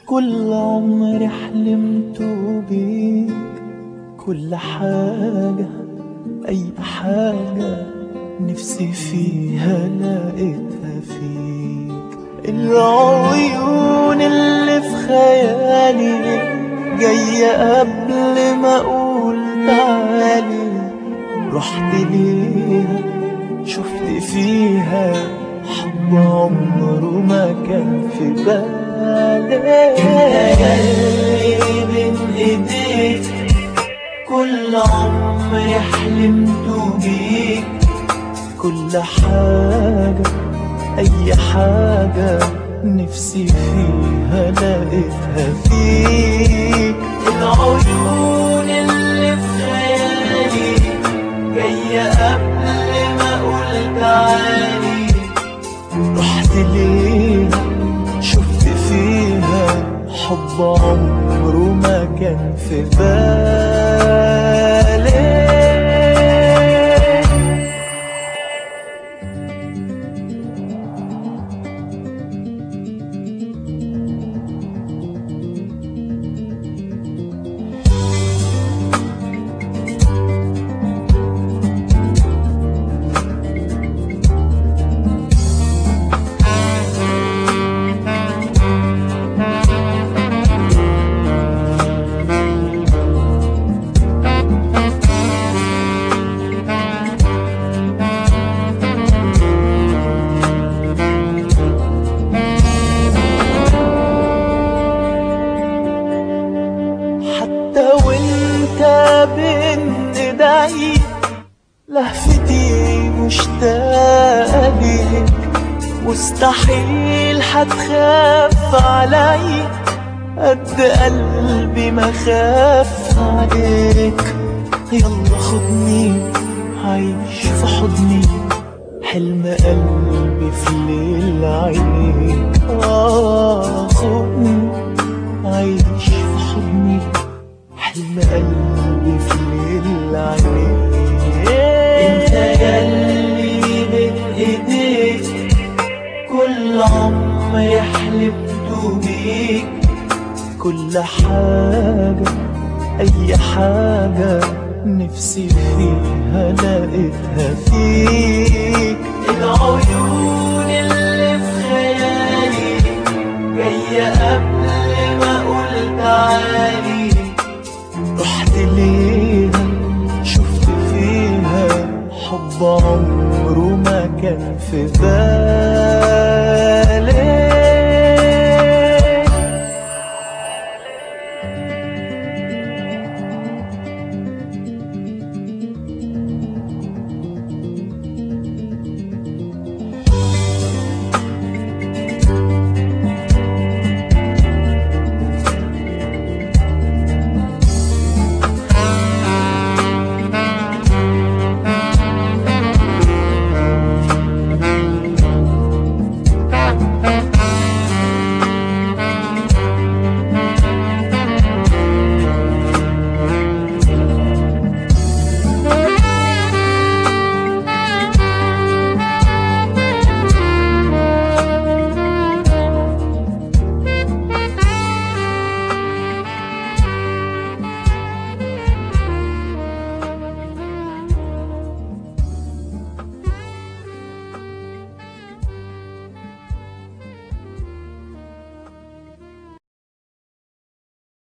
كل عمري حلمت بيك، كل حاجة أي حاجة نفسي فيها لقيتها فيك. العيون اللي في خيالي جاية قبل ما أقول تعالي، رحت ليها شفت فيها حب عمره ما كان في بالي. انت جاي بين ايديك، كل عمري حلمت بيك، كل حاجة أي حاجة نفسي فيها لقيتها فيك. العيون اللي في خيالي جاية قبل ما أقول تعالي، رحت ليها شفت فيها حب عمره ما كان في بالي. بين ايدي لهفتي مشتاقة ليك، مستحيل حتخاف علي قد قلبي ما خاف عليك. يلا خدني عيش في حضني، حلم قلبي في ليل عينيك. خدني عيش في حضني، حلم قلبي في ليل عينيك. انت ياللي بين ايديك، كل عمري حلمت بيك، كل حاجة أي حاجة نفسي فيها لقيتها فيك. العيون اللي في خيالي جاية قبل ما أقول تعالي، رحت ليها شفت فيها حب عمره ما كان في بالي.